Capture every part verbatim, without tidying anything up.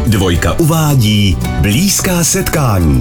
Dvojka uvádí Blízká setkání.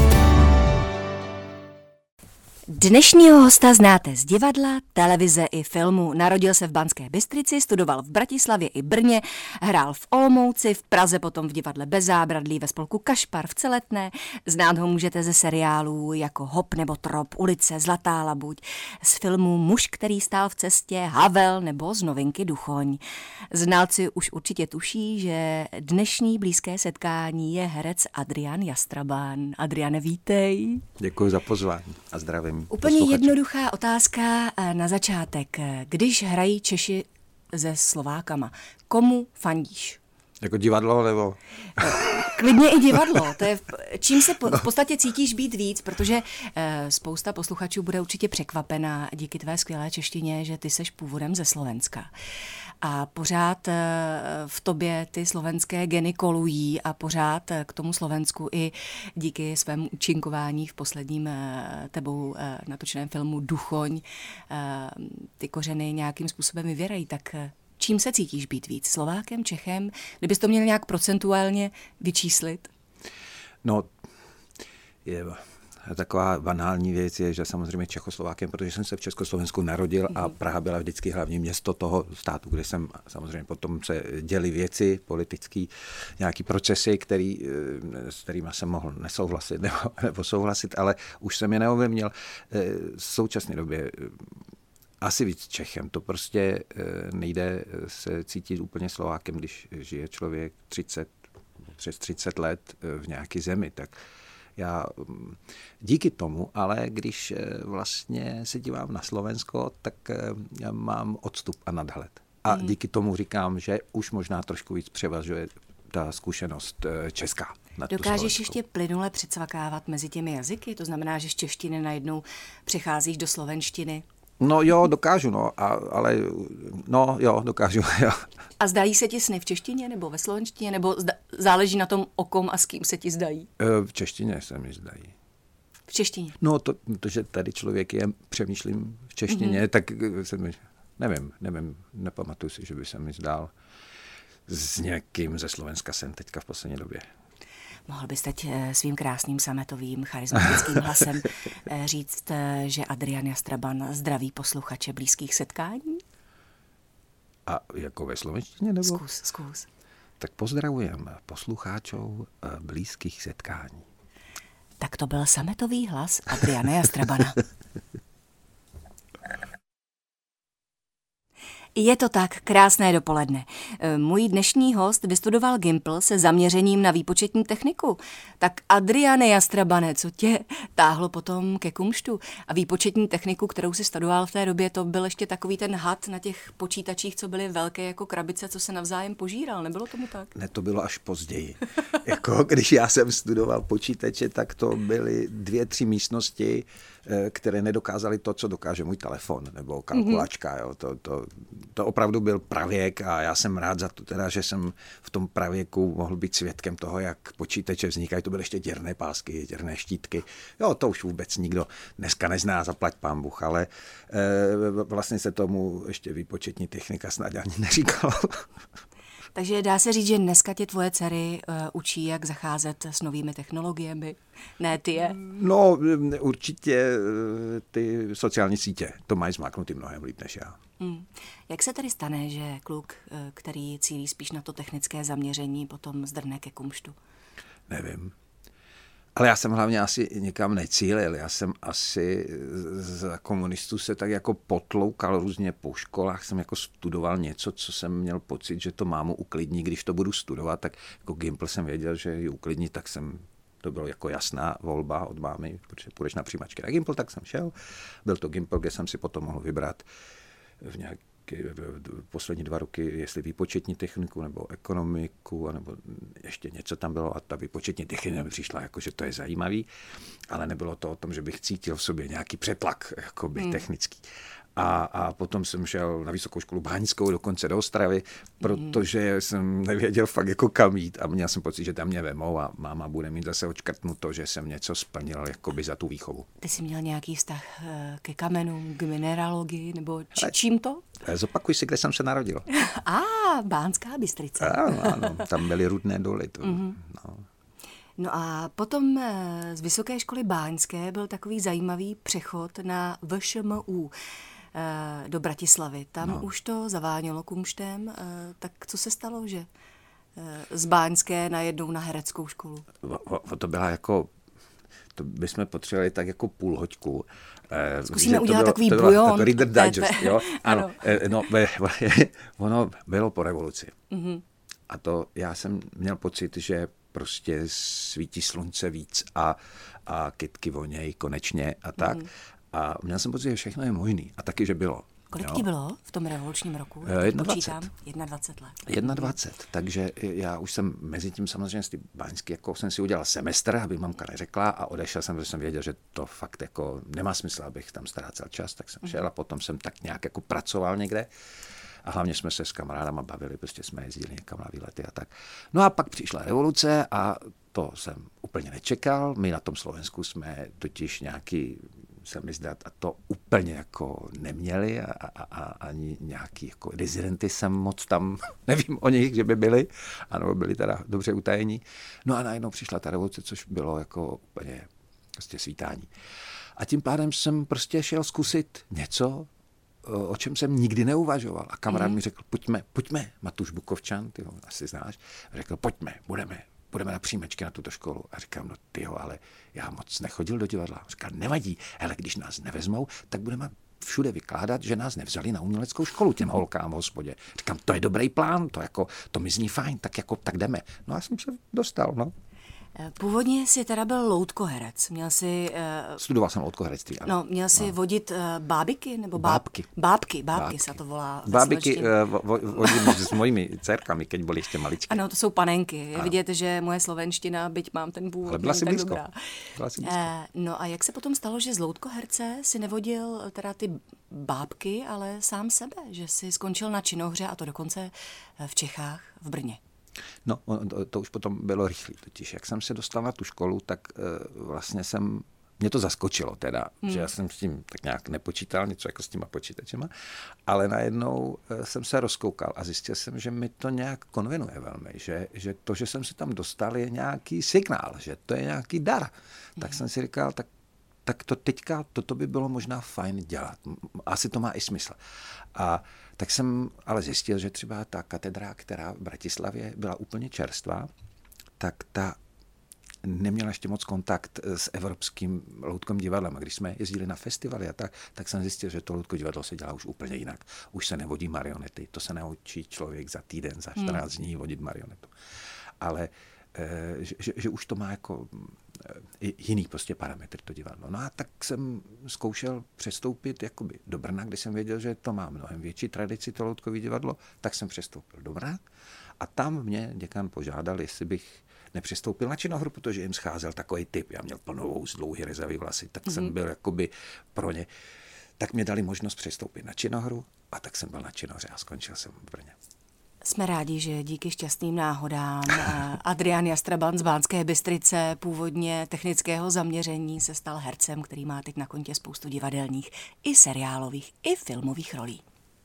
Dnešního hosta znáte z divadla, televize i filmu. Narodil se v Banské Bystrici, studoval v Bratislavě i Brně, hrál v Olomouci, v Praze, potom v divadle Bez zábradlí, ve spolku Kašpar v Celetné. Znát ho můžete ze seriálů jako Hop nebo Trop, Ulice, Zlatá labuť, z filmů Muž, který stál v cestě, Havel nebo z novinky Duchoň. Znalci už určitě tuší, že dnešní blízké setkání je herec Adrian Jastrabán. Adriane, vítej. Děkuji za pozvání a zdravím. Úplně posluchače. jednoduchá otázka na začátek. Když hrají Češi se Slovákama, komu fandíš? Jako divadlo, nebo? Klidně i divadlo. To je, čím se po, v podstatě cítíš být víc, protože eh, spousta posluchačů bude určitě překvapena díky tvé skvělé češtině, že ty seš původem ze Slovenska. A pořád eh, v tobě ty slovenské geny kolují a pořád eh, k tomu Slovensku i díky svému účinkování v posledním eh, tebou eh, natočeném filmu Duchoň eh, ty kořeny nějakým způsobem vyvěrají. Tak eh, čím se cítíš být víc? Slovákem, Čechem? Kdybys to měl nějak procentuálně vyčíslit? No, je taková banální věc je, že samozřejmě Čechoslovákem, protože jsem se v Československu narodil mm-hmm. a Praha byla vždycky hlavní město toho státu, kde jsem samozřejmě potom se děly věci, politický, nějaký procesy, který, s kterými jsem mohl nesouhlasit nebo, nebo souhlasit, ale už jsem je neovlivnil. V současné době asi víc Čechem. To prostě nejde se cítit úplně Slovákem, když žije člověk třicet, přes třicet let v nějaké zemi. Tak já díky tomu, ale když vlastně se dívám na Slovensko, tak já mám odstup a nadhled. A hmm. díky tomu říkám, že už možná trošku víc převažuje ta zkušenost česká. Dokážeš ještě plynule přecvakávat mezi těmi jazyky? To znamená, že z češtiny najednou přecházíš do slovenštiny? No jo, dokážu, no, a, ale no jo, dokážu, jo. A zdají se ti sny v češtině nebo ve slovenštině, nebo zda, záleží na tom, o kom a s kým se ti zdají? V češtině se mi zdají. V češtině? No, to, to že tady člověk je, přemýšlím v češtině, mm-hmm. tak se mi, nevím, nevím, nepamatuju si, že by se mi zdál s někým ze Slovenska jsem teďka v poslední době. Mohl bys teď svým krásným sametovým charismatickým hlasem říct, že Adrian Jastrabán zdraví posluchače blízkých setkání? A jako ve slovenštině nebo? Zkus, zkus. Tak pozdravujem posluchačů blízkých setkání. Tak to byl sametový hlas Adriana Jastrabana. Je to tak, krásné dopoledne. Můj dnešní host vystudoval Gimpl se zaměřením na výpočetní techniku. Tak Adriane Jastrabane, co tě táhlo potom ke kumštu? A výpočetní techniku, kterou si studoval v té době, to byl ještě takový ten had na těch počítačích, co byly velké jako krabice, co se navzájem požíral. Nebylo tomu tak? Ne, to bylo až později. Jako když já jsem studoval počítače, tak to byly dvě, tři místnosti, které nedokázaly to, co dokáže můj telefon nebo kalkulačka. Mm-hmm. Jo. To, to, to opravdu byl pravěk a já jsem rád za to, teda, že jsem v tom pravěku mohl být svědkem toho, jak počítače vznikají. To byly ještě děrné pásky, děrné štítky. Jo, to už vůbec nikdo dneska nezná, zaplať pán Bůh, ale e, vlastně se tomu ještě výpočetní technika snad ani neříkalo. Takže dá se říct, že dneska tě tvoje dcery uh, učí, jak zacházet s novými technologiemi? Ne, ty je? No, určitě ty sociální sítě. To mají zmáknutý mnohem líp než já. Hmm. Jak se tedy stane, že kluk, který cílí spíš na to technické zaměření, potom zdrne ke kumštu? Nevím. Ale já jsem hlavně asi někam necílil. Já jsem asi za komunistů se tak jako potloukal různě po školách. Jsem jako studoval něco, co jsem měl pocit, že to mámu uklidní, když to budu studovat. Tak jako Gimpl jsem věděl, že ji uklidní, tak jsem, to bylo jako jasná volba od mámy, protože půjdeš na přijímačky na Gimpl, tak jsem šel. Byl to Gimpl, kde jsem si potom mohl vybrat v nějak poslední dva roky, jestli výpočetní techniku, nebo ekonomiku, nebo ještě něco tam bylo a ta výpočetní technika mi přišla, jako, že to je zajímavý, ale nebylo to o tom, že bych cítil v sobě nějaký přetlak jakoby, hmm. technický. A, a potom jsem šel na vysokou školu báňskou, dokonce do Ostravy, protože jsem nevěděl fakt jako kam jít a měl jsem pocit, že tam mě vemou a máma bude mít zase odškrtnuto, že jsem něco splnil jakoby za tu výchovu. Ty jsi měl nějaký vztah ke kamenům, k mineralogii, nebo či, čím to? Zopakuj si, kde jsem se narodil. A, Bánská Bystrice. Ano, ano, tam byly rudné doly. To, mm-hmm. no. No a potom z Vysoké školy báňské byl takový zajímavý přechod na V Š M U do Bratislavy. Tam no. už to zavánělo kumštem, tak co se stalo, že z báňské najednou na hereckou školu? O, o, to byla jako, to bychom potřebovali tak jako půl hoďku. Zkusíme udělat bylo, takový bujon. Reader Digest, jo? Ano, no, ono bylo po revoluci. Mm-hmm. A to já jsem měl pocit, že prostě svítí slunce víc a, a kytky vonějí konečně a tak. Mm. A měl jsem pocit, že všechno je možný. A taky, že bylo. Kolik ti bylo v tom revolučním roku? dvacet jedna. dvacet let. dvacet jedna. Takže já už jsem mezi tím samozřejmě z ty báňské, jako jsem si udělal semestr, aby mamka neřekla a odešel jsem, protože jsem věděl, že to fakt jako nemá smysl, abych tam ztrácel čas, tak jsem šel a potom jsem tak nějak jako pracoval někde. A hlavně jsme se s kamarádama bavili, prostě jsme jezdili někam na výlety a tak. No a pak přišla revoluce a to jsem úplně nečekal. My na tom Slovensku jsme totiž nějaký, se mi zdá, a to úplně jako neměli a, a, a ani nějaký jako dizidenty jsem moc tam, nevím o nich, že by byli, ano, byli teda dobře utajení. No a najednou přišla ta revoluce, což bylo jako úplně prostě svítání. A tím pádem jsem prostě šel zkusit něco, o čem jsem nikdy neuvažoval. A kamarád mm. mi řekl, pojďme, pojďme, Matuš Bukovčan, ty ho asi znáš, řekl, pojďme, budeme, budeme na přijímačky na tuto školu. A říkám, no tyjo, ale já moc nechodil do divadla. Říkal, nevadí, hele, když nás nevezmou, tak budeme všude vykládat, že nás nevzali na uměleckou školu těm holkám v hospodě. Říkám, to je dobrý plán, to jako, to mi zní fajn, tak jako, tak jdeme. No a jsem se dostal, no. Původně jsi teda byl loutkoherec. Měl jsi... Uh, Studoval jsem loutkoherectví, ano. No, měl jsi no. vodit uh, bábiky? Nebo báb... Bábky. Bábky, bábky, bábky se to volá. Bábiky uh, vo, vodím s mojimi dcerkami, keď byly ještě maličké. Ano, to jsou panenky. Je ano. vidět, že moje slovenština, byť mám ten původ, ale byla si tak blízko. dobrá. Byla si blízko. Uh, no a jak se potom stalo, že z loutkoherce si nevodil teda ty bábky, ale sám sebe? Že jsi skončil na činohře a to dokonce v Čechách, v Brně. No, to, to už potom bylo rychlý, totiž jak jsem se dostal na tu školu, tak uh, vlastně jsem, mě to zaskočilo teda, hmm. že já jsem s tím tak nějak nepočítal, něco jako s těma počítačema, ale najednou uh, jsem se rozkoukal a zjistil jsem, že mi to nějak konvenuje velmi, že, že to, že jsem se tam dostal, je nějaký signál, že to je nějaký dar. Hmm. Tak jsem si říkal, tak tak to teďka, toto by bylo možná fajn dělat. Asi to má i smysl. A tak jsem ale zjistil, že třeba ta katedra, která v Bratislavě byla úplně čerstvá, tak ta neměla ještě moc kontakt s evropským loutkovým divadlem. A když jsme jezdili na festivaly a tak, tak jsem zjistil, že to loutko divadlo se dělá už úplně jinak. Už se nevodí marionety. To se naučí člověk za týden, za čtrnáct hmm. dní vodit marionetu. Ale Že, že, že už to má jako jiný prostě parametr to divadlo. No a tak jsem zkoušel přestoupit jakoby do Brna, kde jsem věděl, že to má mnohem větší tradici to loutkový divadlo, tak jsem přestoupil do Brna a tam mě děkan požádal, jestli bych nepřestoupil na činohru, protože jim scházel takový typ. Já měl plnou z dlouhý rezavý vlasy, tak mm-hmm. jsem byl jakoby pro ně. Tak mě dali možnost přestoupit na činohru a tak jsem byl na činohře a skončil jsem v Brně. Jsme rádi, že díky šťastným náhodám Adrián Jastraban z Banské Bystrice, původně technického zaměření, se stal hercem, který má teď na kontě spoustu divadelních, i seriálových, i filmových rolí.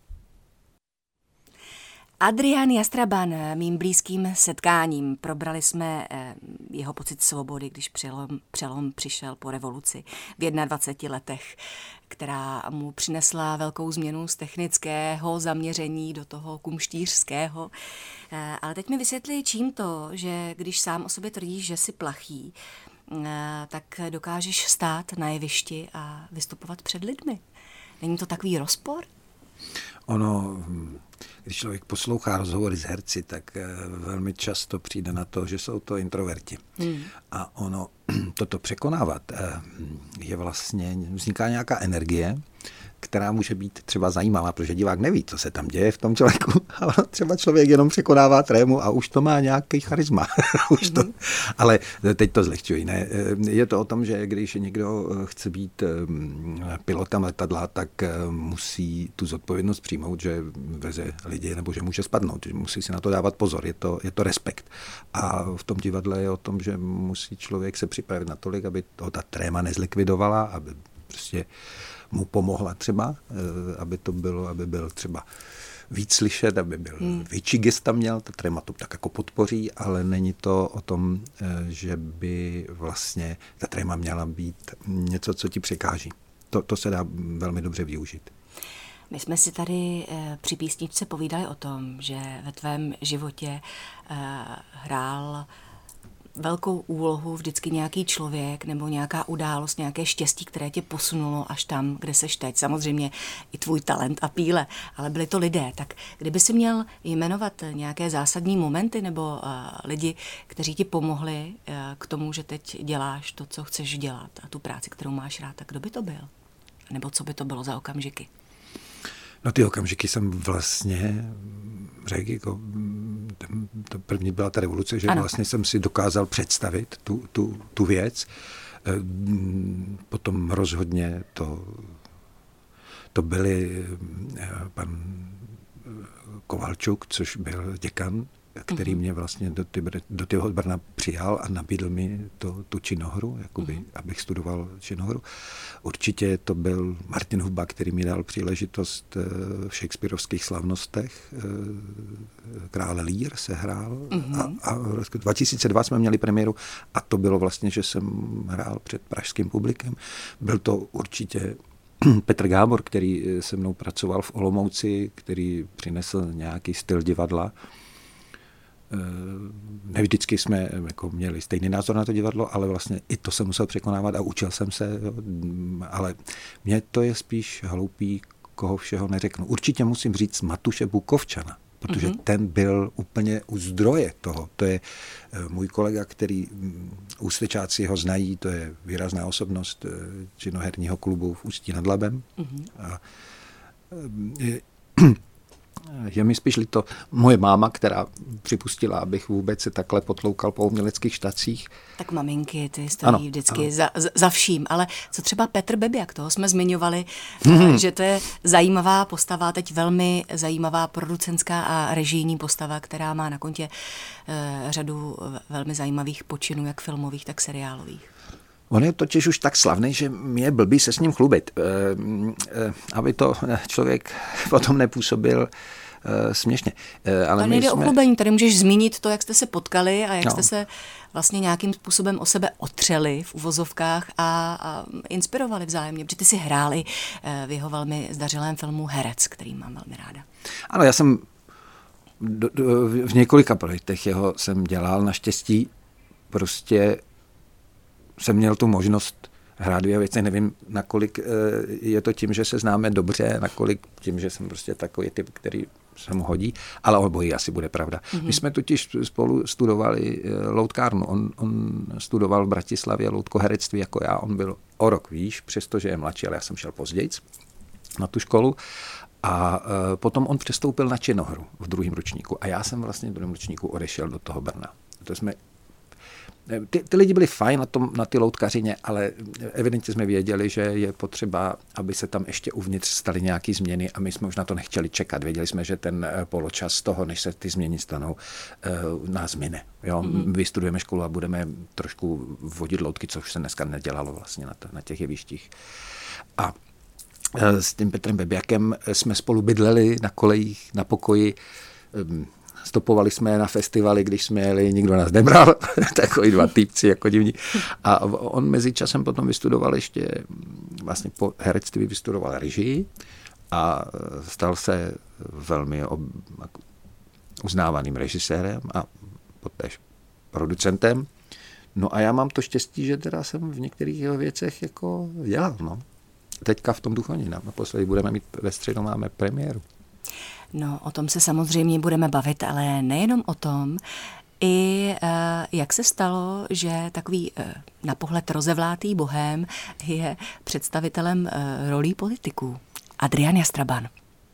Adrián Jastraban, mým blízkým setkáním. Probrali jsme jeho pocit svobody, když přelom, přelom přišel po revoluci v dvaceti jedné letech, která mu přinesla velkou změnu z technického zaměření do toho kumštířského. Ale teď mi vysvětli, čím to, že když sám o sobě tvrdíš, že jsi plachý, tak dokážeš stát na jevišti a vystupovat před lidmi. Není to takový rozpor? Ono, když člověk poslouchá rozhovory s herci, tak velmi často přijde na to, že jsou to introverti. Hmm. A ono, toto překonávat, je vlastně, vzniká nějaká energie, která může být třeba zajímavá, protože divák neví, co se tam děje v tom člověku, ale třeba člověk jenom překonává trému a už to má nějaký charisma. už to, ale teď to zlehčuji. Ne? Je to o tom, že když někdo chce být pilotem letadla, tak musí tu zodpovědnost přijmout, že veze lidi nebo že může spadnout. Musí si na to dávat pozor. Je to, je to respekt. A v tom divadle je o tom, že musí člověk se připravit natolik, aby to ta tréma nezlikvidovala, aby prostě mu pomohla třeba, aby to bylo, aby byl třeba víc slyšet, aby byl hmm. větší gesta měl, ta tréma to tak jako podpoří, ale není to o tom, že by vlastně ta tréma měla být něco, co ti překáží. To, to se dá velmi dobře využít. My jsme si tady při písničce povídali o tom, že ve tvém životě hrál velkou úlohu vždycky nějaký člověk nebo nějaká událost, nějaké štěstí, které tě posunulo až tam, kde seš teď. Samozřejmě i tvůj talent a píle, ale byli to lidé. Tak kdyby si měl jmenovat nějaké zásadní momenty nebo uh, lidi, kteří ti pomohli uh, k tomu, že teď děláš to, co chceš dělat a tu práci, kterou máš rád, tak kdo by to byl? Nebo co by to bylo za okamžiky? No ty okamžiky jsem vlastně řekl, jako, to první byla ta revoluce, že ano. vlastně jsem si dokázal představit tu, tu, tu věc. Potom rozhodně to, to byli pan Kovalčuk, což byl děkan, který mě vlastně do, ty, do toho Brna přijal a nabídl mi to, tu činohru, jakoby, uh-huh. abych studoval činohru. Určitě to byl Martin Huba, který mi dal příležitost v shakespearovských slavnostech. Krále Lear se hrál uh-huh. a, a v roce dva tisíce dva jsme měli premiéru a to bylo vlastně, že jsem hrál před pražským publikem. Byl to určitě Petr Gábor, který se mnou pracoval v Olomouci, který přinesl nějaký styl divadla. Ne vždycky jsme jako měli stejný názor na to divadlo, ale vlastně i to jsem musel překonávat a učil jsem se, ale mně to je spíš hloupý, koho všeho neřeknu. Určitě musím říct Matuše Bukovčana, protože mm-hmm. ten byl úplně u zdroje toho. To je můj kolega, který ústečáci ho znají, to je výrazná osobnost činoherního klubu v Ústí nad Labem. Mm-hmm. A je, je mi spíš líto moje máma, která připustila, abych vůbec se takhle potloukal po uměleckých štacích. Tak maminky, ty stojí ano, vždycky ano. Za, za vším, ale co třeba Petr Bebiak, toho jsme zmiňovali, hmm. že to je zajímavá postava, teď velmi zajímavá producentská a režijní postava, která má na kontě eh, řadu velmi zajímavých počinů, jak filmových, tak seriálových. On je totiž už tak slavný, že mě je blbý se s ním chlubit. E, e, aby to člověk potom nepůsobil e, směšně. E, ale to nejde jsme... o chlubení, tady můžeš zmínit to, jak jste se potkali a jak no. jste se vlastně nějakým způsobem o sebe otřeli v uvozovkách a, a inspirovali vzájemně, protože ty si hráli v jeho velmi zdařilém filmu Herec, který mám velmi ráda. Ano, já jsem do, do, v několika projektech jeho jsem dělal, naštěstí prostě jsem měl tu možnost hrát dvě věci. Nevím, nakolik je to tím, že se známe dobře, nakolik tím, že jsem prostě takový typ, který se mu hodí, ale obojí asi bude pravda. Mm-hmm. My jsme totiž spolu studovali loutkárnu. On, on studoval v Bratislavě loutkoherectví jako já. On byl o rok výš, přestože je mladší, ale já jsem šel později na tu školu. A potom on přestoupil na činohru v druhém ročníku. A já jsem vlastně v druhém ročníku odešel do toho Brna. To jsme Ty, ty lidi byli fajn na, tom, na ty loutkařině, ale evidentně jsme věděli, že je potřeba, aby se tam ještě uvnitř staly nějaké změny a my jsme už na to nechtěli čekat. Věděli jsme, že ten poločas toho, než se ty změny stanou, nás mine. Jo? Mm-hmm. Vystudujeme školu a budeme trošku vodit loutky, což se dneska nedělalo vlastně na, to, na těch jevištích. A s tím Petrem Bebiakem jsme spolu bydleli na kolejích, na pokoji. Stopovali jsme na festivaly, když jsme jeli, nikdo nás nebral, takový dva týpci jako divní. A on mezi časem potom vystudoval ještě, vlastně po herectví vystudoval režii a stal se velmi ob, uznávaným režisérem a poté producentem. No a já mám to štěstí, že teda jsem v některých jeho věcech jako dělal, no. Teďka v tom Duchovní, naposledy budeme mít ve středu, máme premiéru. No, o tom se samozřejmě budeme bavit, ale nejenom o tom, i uh, jak se stalo, že takový uh, na pohled rozevlátý bohém je představitelem uh, rolí politiků. Adrian Jastraban.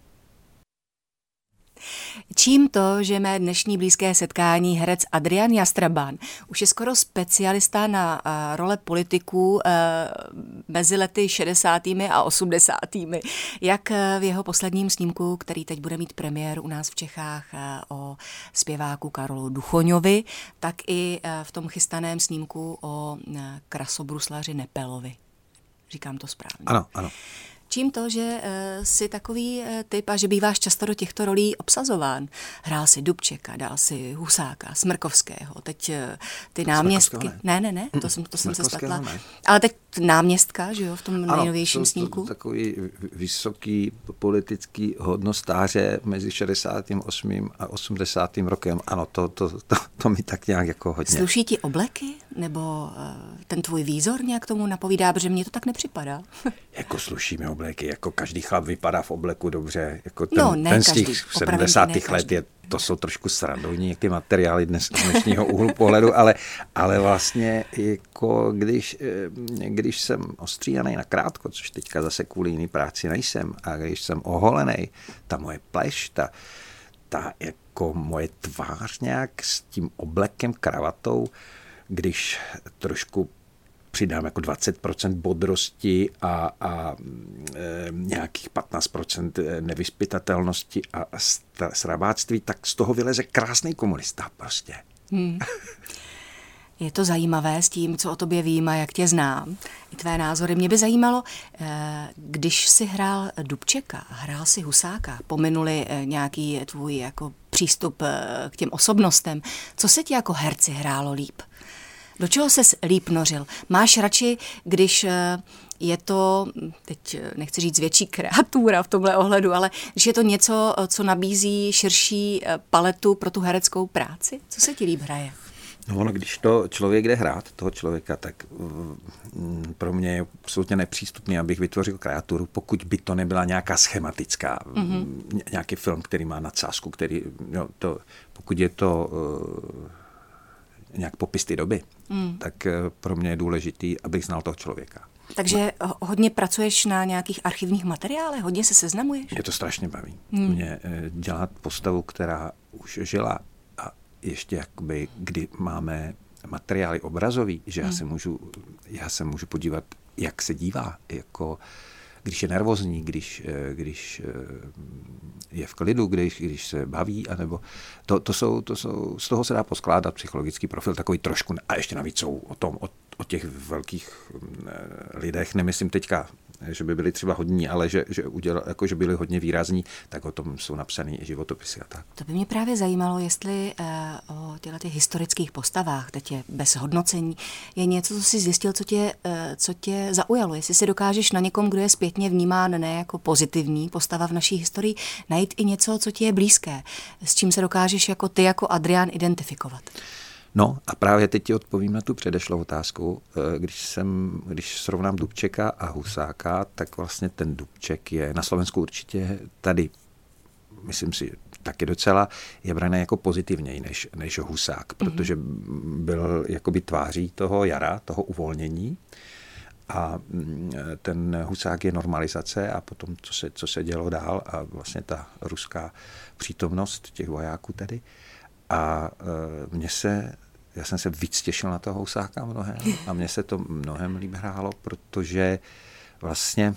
Čím to, že mé dnešní blízké setkání herec Adrian Jastraban už je skoro specialista na uh, role politiků uh, mezi lety šedesátými a osmdesátými. Jak uh, v jeho posledním snímku, který teď bude mít premiéru u nás v Čechách uh, o zpěváku Karolu Duchoňovi, tak i uh, v tom chystaném snímku o uh, krasobruslaři Nepelovi. Říkám to správně. Ano, ano. Čím to, že uh, jsi takový uh, typ a že býváš často do těchto rolí obsazován? Hrál si Dubčeka, dal si Husáka, Smrkovského, teď uh, ty náměstky. Ne, ne, ne, to jsem, to jsem se spletla. Ne. Ale teď náměstka, že jo, v tom ano, nejnovějším to, snímku. Ano, takový vysoký politický hodnostáře mezi šedesátým osmým a osmdesátým rokem. Ano, to, to, to, to mi tak nějak jako hodně. Sluší ti obleky? Nebo uh, ten tvůj výzor nějak tomu napovídá? Protože mně to tak nepřipadá. Jako sluší mi obleky, jako každý chlap vypadá v obleku dobře, jako ten, no, ne ten z každý, těch sedmdesátých let je, to jsou trošku srandovní ty materiály dnes, z dnešního úhlu pohledu, ale, ale vlastně jako když, když jsem ostříhaný na krátko, což teďka zase kvůli jiný práci nejsem, a když jsem oholený, ta moje pleš, ta, ta jako moje tvář nějak s tím oblekem, kravatou, když trošku přidám jako dvacet procent bodrosti a, a e, nějakých patnáct procent nevyzpytatelnosti a, a srabáctví, tak z toho vyleze krásný komunista prostě. Hmm. Je to zajímavé s tím, co o tobě vím a jak tě znám. I tvé názory. Mě by zajímalo, když jsi hrál Dubčeka, hrál si Husáka, pominuli nějaký tvůj jako přístup k těm osobnostem, co se ti jako herci hrálo líp? Do čeho ses líp nořil? Máš radši, když je to, teď nechci říct větší kreatura v tomhle ohledu, ale když je to něco, co nabízí širší paletu pro tu hereckou práci? Co se ti líp hraje? No ono, když to člověk jde hrát, toho člověka, tak pro mě je absolutně nepřístupný, abych vytvořil kreaturu, pokud by to nebyla nějaká schematická, mm-hmm. nějaký film, který má nadsázku, který, no, to, pokud je to uh, nějak popis ty doby, mm. tak pro mě je důležitý, abych znal toho člověka. Takže hodně pracuješ na nějakých archivních materiálech, hodně se seznamuješ? Mě to strašně baví. Mm. Mě dělat postavu, která už žila a ještě jakoby, kdy máme materiály obrazový, že mm. já se můžu, já se můžu podívat, jak se dívá, jako když je nervózní, když, když je v klidu, když, když se baví, anebo to, to, jsou, to jsou, z toho se dá poskládat psychologický profil, takový trošku, a ještě navíc jsou o tom, o, o těch velkých lidech, nemyslím teďka, že by byli třeba hodní, ale že, že, udělal, jako, že byli hodně výrazní, tak o tom jsou napsaný životopisy a tak. To by mě právě zajímalo, jestli uh, o těchto těch historických postavách, teď je bez hodnocení, je něco, co jsi zjistil, co tě, uh, co tě zaujalo. Jestli si dokážeš na někom, kdo je zpětně vnímán ne jako pozitivní postava v naší historii, najít i něco, co ti je blízké, s čím se dokážeš jako ty, jako Adrian, identifikovat. No a právě teď ti odpovím na tu předešlou otázku. Když, jsem, když srovnám Dubčeka a Husáka, tak vlastně ten Dubček je na Slovensku určitě tady, myslím si, taky docela je braný jako pozitivněji než, než Husák, protože byl jakoby tváří toho jara, toho uvolnění. A ten Husák je normalizace a potom, co se, co se dělo dál a vlastně ta ruská přítomnost těch vojáků tady. A mně se, já jsem se víc těšil na toho Husáka mnohem a mně se to mnohem líp hrálo, protože vlastně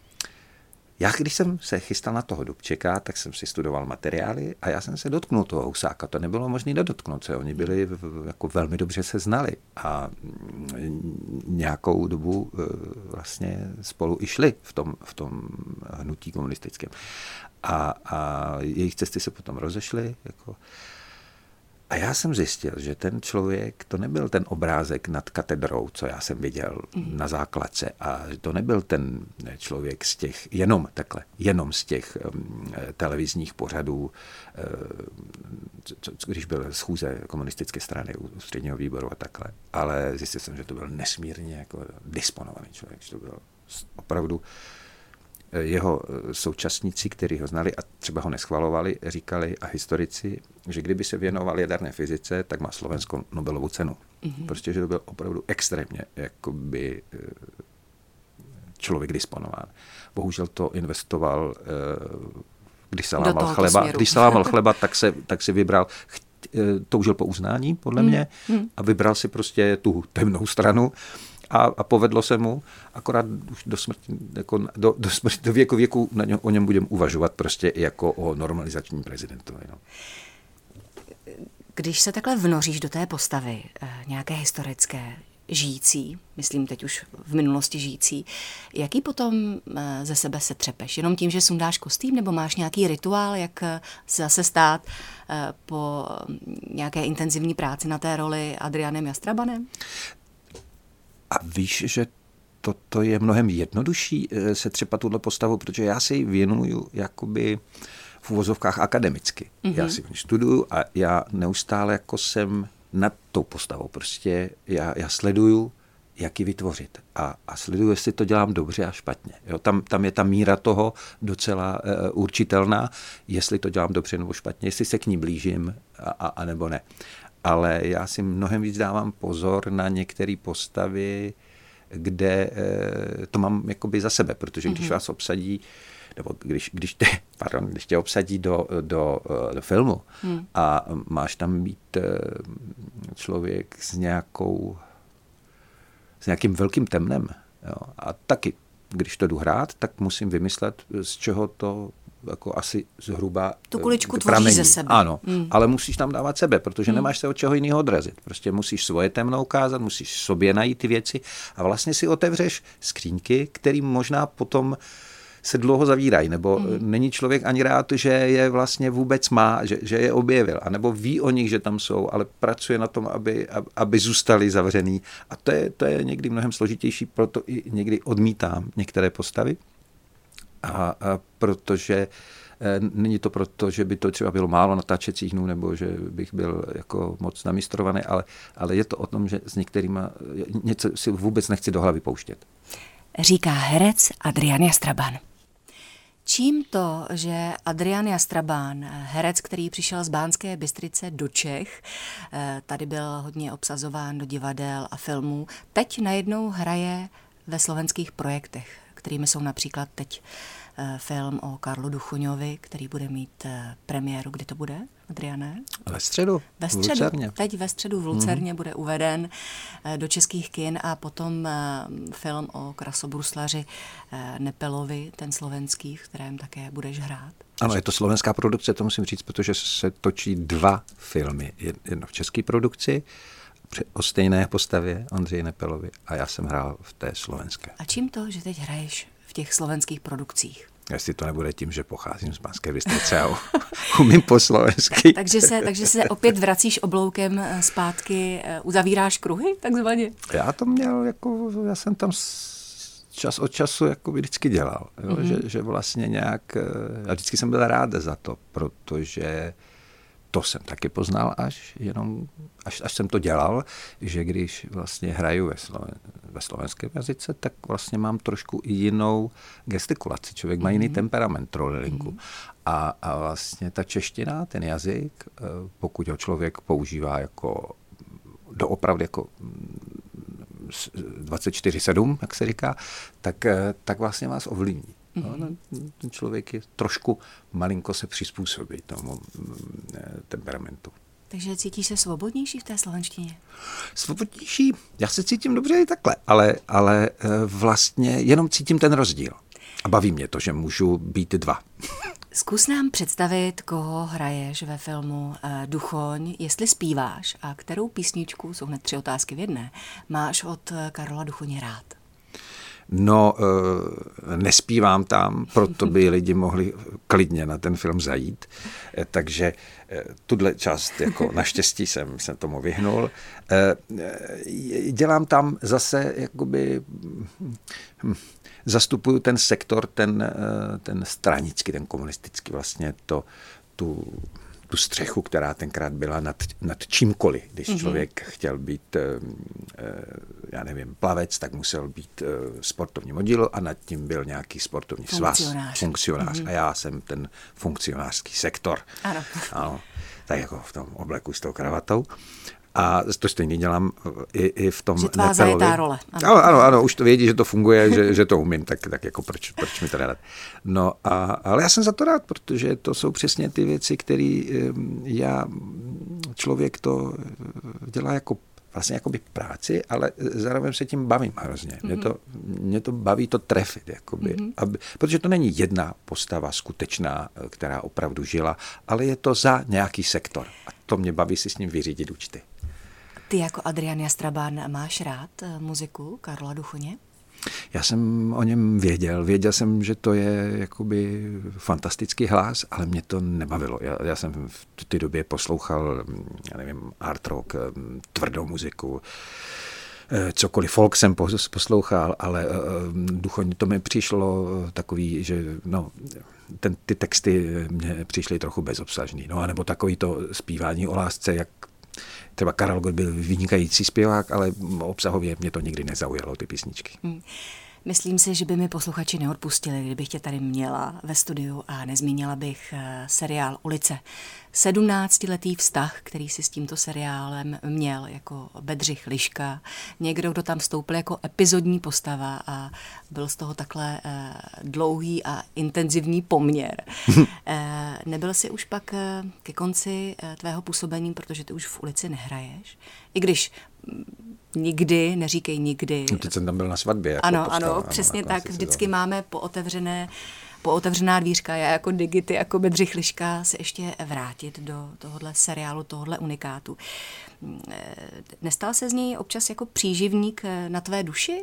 já, když jsem se chystal na toho Dubčeka, tak jsem si studoval materiály a já jsem se dotknul toho Husáka. To nebylo možné dotknout se. Oni byli jako velmi dobře se znali a nějakou dobu vlastně spolu i šli v tom, v tom hnutí komunistickém. A, a jejich cesty se potom rozešly. Jako. A já jsem zjistil, že ten člověk, to nebyl ten obrázek nad katedrou, co já jsem viděl mm. na základce, a to nebyl ten člověk z těch, jenom takhle, jenom z těch um, televizních pořadů, uh, co, když byl schůze komunistické strany u středního výboru a takhle, ale zjistil jsem, že to byl nesmírně jako disponovaný člověk, že to byl opravdu jeho současníci, kteří ho znali a třeba ho neschvalovali, říkali a historici, že kdyby se věnoval jaderné fyzice, tak má Slovensko Nobelovu cenu. Mm-hmm. Prostě, že to byl opravdu extrémně jakoby člověk disponován. Bohužel to investoval, když se lámal chleba, když se lámal chleba, tak se, tak si vybral, toužil po uznání, podle mě, hmm. a vybral si prostě tu temnou stranu a, a povedlo se mu, akorát už do smrti, jako do, do, smrti, do věku věku na něm, o něm budeme uvažovat prostě jako o normalizačním prezidentovi. No. Když se takhle vnoříš do té postavy, nějaké historické, žijící, myslím teď už v minulosti žijící, jaký potom ze sebe se třepeš? Jenom tím, že sundáš kostým, nebo máš nějaký rituál, jak se zase stát po nějaké intenzivní práci na té roli Adrianem Jastrabanem? A víš, že toto je mnohem jednodušší se třepat tuhle postavu, protože já si ji věnuju jakoby v uvozovkách akademicky. Mm-hmm. Já si studuju a já neustále jako jsem nad tou postavou. Prostě já, já sleduju, jak ji vytvořit. A, a sleduju, jestli to dělám dobře a špatně. Jo, tam, tam je ta míra toho docela uh, určitelná, jestli to dělám dobře nebo špatně, jestli se k ní blížím a, a, a nebo ne. Ale já si mnohem víc dávám pozor na některé postavy, kde uh, to mám jakoby za sebe, protože když mm-hmm. vás obsadí nebo když, když, tě, pardon, když tě obsadí do, do, do filmu hmm. a máš tam být člověk s nějakou s nějakým velkým temnem. Jo. A taky, když to jdu hrát, tak musím vymyslet, z čeho to jako asi zhruba tu kuličku tvoříš ze sebe. Ano, hmm. ale musíš tam dávat sebe, protože hmm. nemáš se od čeho jiného odrazit. Prostě musíš svoje temno ukázat, musíš sobě najít ty věci a vlastně si otevřeš skříňky, kterým možná potom se dlouho zavírají, nebo mm. není člověk ani rád, že je vlastně vůbec má, že, že je objevil, anebo ví o nich, že tam jsou, ale pracuje na tom, aby, aby zůstali zavřený. A to je, to je někdy mnohem složitější, proto i někdy odmítám některé postavy, a, a protože není to proto, že by to třeba bylo málo natáčecích dnů, nebo že bych byl jako moc namistrovaný, ale, ale je to o tom, že s některýma něco si vůbec nechci do hlavy pouštět. Říká herec Adrian Jastraban. Čím to, že Adrian Jastraban, herec, který přišel z Banské Bystrice do Čech, tady byl hodně obsazován do divadel a filmů, teď najednou hraje ve slovenských projektech, kterými jsou například teď film o Karlu Duchoňovi, který bude mít premiéru. Kdy to bude, Adriane? Ve středu. Ve středu. V teď ve středu v Lucerně mm-hmm. bude uveden do českých kin a potom film o krasobruslaři Nepelovi, ten slovenský, v kterém také budeš hrát. Ano, je to slovenská produkce, to musím říct, protože se točí dva filmy. Jedno v české produkci o stejné postavě Ondřeji Nepelovi a já jsem hrál v té slovenské. A čím to, že teď hraješ v těch slovenských produkcích? Jestli to nebude tím, že pocházím z Banské Bystrice a umím po slovensky. takže, se, takže se opět vracíš obloukem zpátky, uzavíráš kruhy takzvaně? Já to měl, jako, já jsem tam čas od času jako vždycky dělal. Jo? Mm-hmm. Že, že vlastně nějak, já vždycky jsem byl rád za to, protože to jsem taky poznal až, jenom, až, až jsem to dělal, že když vlastně hraju ve, sloven, ve slovenském jazyce, tak vlastně mám trošku i jinou gestikulaci. Člověk má jiný mm. temperament trolilinku. Mm. A, a vlastně ta čeština, ten jazyk, pokud ho člověk používá jako doopravdy jako dvacet čtyři sedm, jak se říká, tak, tak vlastně vás ovlivní. No, ten člověk je trošku malinko se přizpůsobí tomu temperamentu. Takže cítíš se svobodnější v té slovenštině? Svobodnější? Já se cítím dobře i takhle, ale, ale vlastně jenom cítím ten rozdíl. A baví mě to, že můžu být dva. Zkus nám představit, koho hraješ ve filmu Duchoň, jestli zpíváš a kterou písničku, jsou hned tři otázky v jedné, máš od Karla Duchoně rád? No, e, nespívám tam, proto by lidi mohli klidně na ten film zajít, e, takže e, tuhle část jako naštěstí jsem se tomu vyhnul. E, e, dělám tam zase jakoby hm, zastupuju ten sektor, ten, ten stranický, ten komunistický, vlastně to, tu, tu střechu, která tenkrát byla nad, nad čímkoliv. Když mm-hmm. člověk chtěl být, já nevím, plavec, tak musel být sportovním oddílu a nad tím byl nějaký sportovní svaz. Funkcionář. Mm-hmm. A já jsem ten funkcionářský sektor. Ano. Ano. Tak jako v tom obleku s tou kravatou. A to stejně dělám i, i v tom že tvá zajetá role. Ano. ano, ano, ano, už to vědí, že to funguje, že, že to umím, tak, tak jako proč, proč mi to nedat. No a, ale já jsem za to rád, protože to jsou přesně ty věci, které já, člověk to dělá jako vlastně jakoby práci, ale zároveň se tím bavím hrozně. Mm-hmm. Mě, to, mě to baví to trefit, jakoby. Mm-hmm. Aby, protože to není jedna postava skutečná, která opravdu žila, ale je to za nějaký sektor. A to mě baví si s ním vyřídit účty. Ty jako Adrian Jastrabán máš rád muziku Karla Duchoně? Já jsem o něm věděl. Věděl jsem, že to je jakoby fantastický hlas, ale mě to nebavilo. Já, já jsem v té době poslouchal, já nevím, art rock, tvrdou muziku, cokoliv, folk jsem poslouchal, ale Duchoň, to mi přišlo takový, že no, ten, ty texty mě přišly trochu bezobsažný. No, anebo takový to zpívání o lásce, jak třeba Karel Gott byl vynikající zpěvák, ale obsahově mě to nikdy nezaujalo, ty písničky. Hmm. Myslím si, že by mi posluchači neodpustili, kdybych tě tady měla ve studiu a nezmínila bych seriál Ulice. sedmnáctiletý vztah, který si s tímto seriálem měl jako Bedřich Liška. Někdo, kdo tam vstoupil jako epizodní postava a byl z toho takhle dlouhý a intenzivní poměr. Nebyl jsi už pak ke konci tvého působení, protože ty už v Ulici nehraješ? I když nikdy, neříkej nikdy. No, teď jsem tam byl na svatbě. Jako ano, postava, ano, přesně tak. Vždycky to máme pootevřené, pootevřená dvířka. Já jako Digity, jako Bedřich Liška se ještě vrátit do tohohle seriálu, tohohle unikátu. Nestal se z něj občas jako příživník na tvé duši?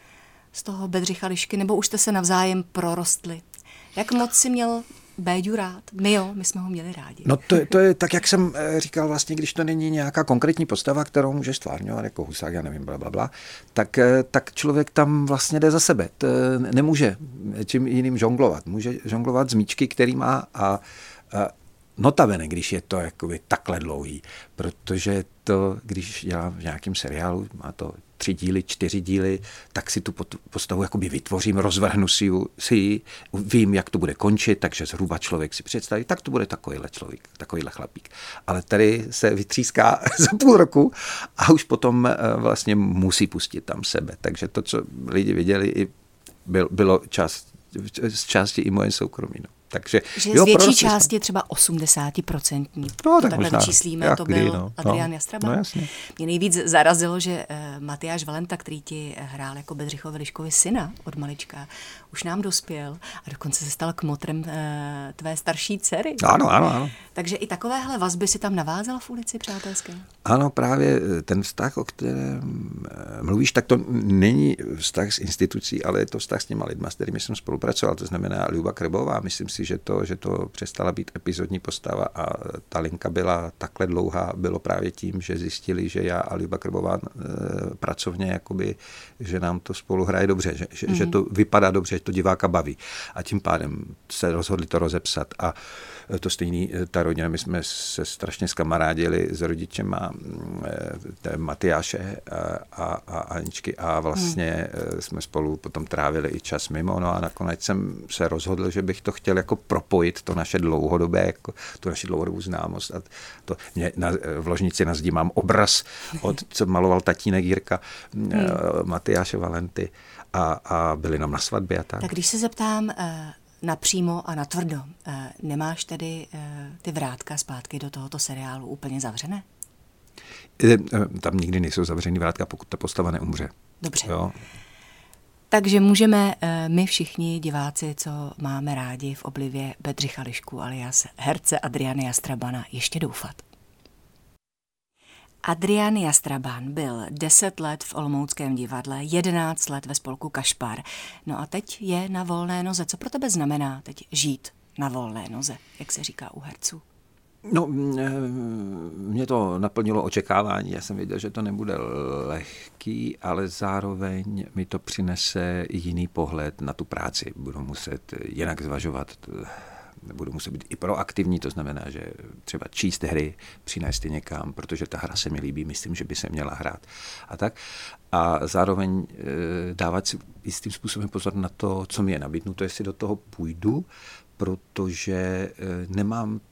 Z toho Bedřicha Lišky? Nebo už jste se navzájem prorostli? Jak moc si měl Béďu rád? My jo, my jsme ho měli rádi. No to, to je tak, jak jsem říkal, vlastně, když to není nějaká konkrétní postava, kterou můžeš stvárňovat jako Husák, já nevím, blablabla, bla, bla, tak, tak člověk tam vlastně jde za sebe. To nemůže čím jiným žonglovat. Může žonglovat z míčky, který má a, a notabene, když je to jakoby takhle dlouhý, protože to, když dělám v nějakém seriálu, má to tři díly, čtyři díly, tak si tu postavu jakoby vytvořím, rozvrhnu si ji, vím, jak to bude končit, takže zhruba člověk si představí, tak to bude takovýhle člověk, takovýhle chlapík. Ale tady se vytříská za půl roku a už potom vlastně musí pustit tam sebe. Takže to, co lidi viděli, bylo čas, z části i moje soukromí. No. Takže, že jo, z větší části třeba osmdesát procent. No, tak takhle vyčíslíme, to byl no, Adrian no, Jastrabán. No, Mě nejvíc zarazilo, že uh, Matyáš Valenta, který ti hrál jako Bedřichovi Liškovi syna od malička, už nám dospěl a dokonce se stal kmotrem uh, tvé starší dcery. Ano, ano, ano. Takže i takovéhle vazby si tam navázal v Ulici přátelské? Ano, právě ten vztah, o kterém mluvíš, tak to není vztah s institucí, ale je to vztah s těma lidma, s kterými jsem spolupracoval, to znamená Luba Krebová. Myslím si, že to, že to přestala být epizodní postava a ta linka byla takhle dlouhá, bylo právě tím, že zjistili, že já a Luba Krebová e, pracovně, jakoby, že nám to spolu hraje dobře, že, mm-hmm. že to vypadá dobře, že to diváka baví. A tím pádem se rozhodli to rozepsat. A to stejný, ta rodina, my jsme se strašně zkamarádili s rodičema e, Matyáše a, a, a Aničky a vlastně mm. jsme spolu potom trávili i čas mimo. No a nakonec jsem se rozhodl, že bych to chtěl jako propojit, to naše dlouhodobé, jako, tu naši dlouhodobou známost. A to, mě, na, v ložnici na zdi mám obraz, od, co maloval tatínek Jirka, mm. Matyáše Valenty a, a byli nám na svatbě a tak. Tak když se zeptám uh... napřímo a natvrdo. Nemáš tedy ty vrátka zpátky do tohoto seriálu úplně zavřené? Tam nikdy nejsou zavřený vrátka, pokud ta postava neumře. Dobře. Jo. Takže můžeme my všichni diváci, co máme rádi v oblibě Bedřicha Lišku alias herce Adriana Jastrabána, ještě doufat. Adrian Jastrabán byl deset let v Olomouckém divadle, jedenáct let ve spolku Kašpar. No a teď je na volné noze. Co pro tebe znamená teď žít na volné noze, jak se říká u herců? No, mě to naplnilo očekávání. Já jsem věděl, že to nebude lehký, ale zároveň mi to přinese jiný pohled na tu práci. Budu muset jinak zvažovat, budu muset být i proaktivní, to znamená, že třeba číst hry, přinést je někam, protože ta hra se mi líbí, myslím, že by se měla hrát a tak. A zároveň e, dávat si jistým způsobem pozor na to, co mi je nabídnuto, jestli do toho půjdu, protože e, nemám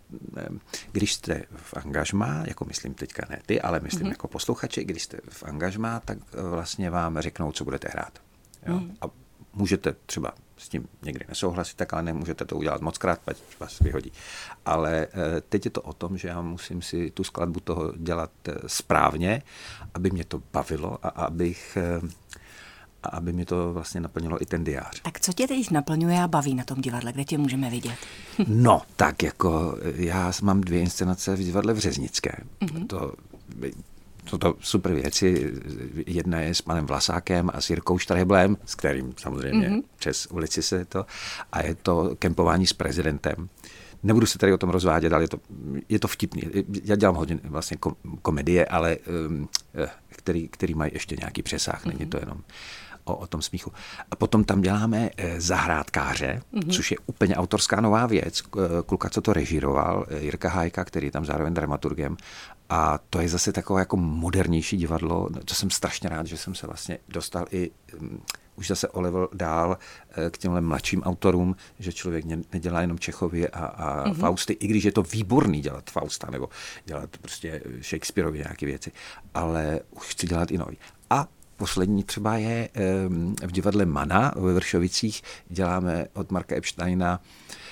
když jste v angažmá, jako myslím teďka ne ty, ale myslím mm-hmm. jako posluchači, když jste v angažmá, tak vlastně vám řeknou, co budete hrát. Jo? Mm. A můžete třeba s tím někdy nesouhlasit, tak ale nemůžete to udělat mockrát, pak vás vyhodí. Ale teď je to o tom, že já musím si tu skladbu toho dělat správně, aby mě to bavilo a abych, a aby mě to vlastně naplnilo i ten diář. Tak co tě teď naplňuje a baví na tom divadle? Kde tě můžeme vidět? No, tak jako já mám dvě inscenace v divadle v Řeznické. Mm-hmm. To Jsou to super věci. Jedna je s panem Vlasákem a s Jirkou Štreblem, s kterým samozřejmě mm-hmm. přes ulici se to. A je to kempování s prezidentem. Nebudu se tady o tom rozvádět, ale je to, je to vtipný. Já dělám hodně vlastně kom, komedie, ale um, který, který mají ještě nějaký přesah. Mm-hmm. Není to jenom o, o tom smíchu. A potom tam děláme zahrádkáře, mm-hmm. což je úplně autorská nová věc. Kluka, co to režíroval, Jirka Hájka, který je tam zároveň dramaturgem. A to je zase takové jako modernější divadlo. To jsem strašně rád, že jsem se vlastně dostal i um, už zase o level dál k těmhle mladším autorům, že člověk nedělá jenom Čechovy a, a mm-hmm. Fausty, i když je to výborný dělat Fausta nebo dělat prostě Shakespeareovi nějaké věci, ale už chci dělat i nový. A poslední třeba je um, v divadle Mana ve Vršovicích děláme od Marka Epsteina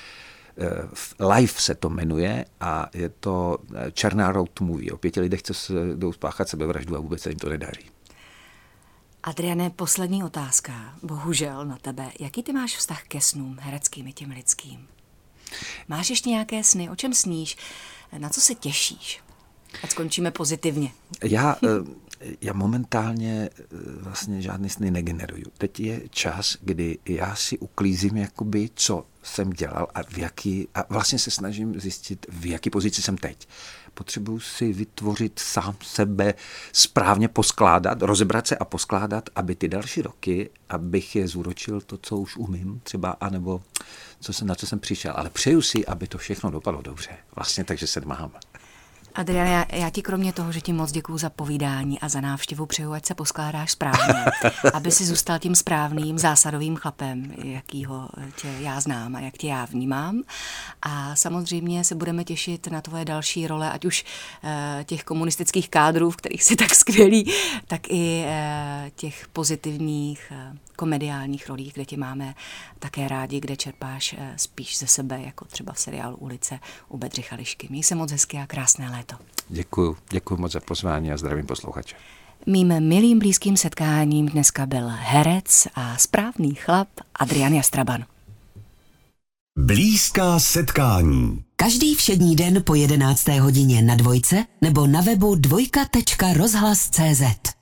Live se to jmenuje a je to černá road movie o pěti lidech, co se jdou spáchat sebevraždu a vůbec se jim to nedaří. Adriane, poslední otázka, bohužel na tebe. Jaký ty máš vztah ke snům, hereckým i těm lidským? Máš ještě nějaké sny? O čem sníš? Na co se těšíš? Ať skončíme pozitivně. Já, já momentálně vlastně žádný sny negeneruju. Teď je čas, kdy já si uklízím, jakoby, co jsem dělal a, v jaký, a vlastně se snažím zjistit, v jaký pozici jsem teď. Potřebuji si vytvořit sám sebe, správně poskládat, rozebrat se a poskládat, aby ty další roky, abych je zúročil to, co už umím třeba, anebo co jsem, na co jsem přišel. Ale přeju si, aby to všechno dopadlo dobře. Vlastně takže se mám. Adriane, já, já ti kromě toho, že ti moc děkuju za povídání a za návštěvu, přeju, ať se poskládáš správně, aby si zůstal tím správným zásadovým chlapem, jakýho tě já znám a jak tě já vnímám. A samozřejmě se budeme těšit na tvoje další role, ať už uh, těch komunistických kádrů, v kterých jsi tak skvělý, tak i uh, těch pozitivních uh, komediálních rolích, kde tě máme také rádi, kde čerpáš uh, spíš ze sebe, jako třeba v seriálu Ulice u Bedřicha Lišky. Měj se moc hezky a krásné léto. Děkuju, děkuju moc za pozvání a zdravím posluchače. Mým milým blízkým setkáním dneska byl herec a správný chlap Adrian Jastraban. Blízká setkání. Každý všední den po jedenácté hodině na Dvojce nebo na webu dvojka tečka rozhlas tečka cé zet.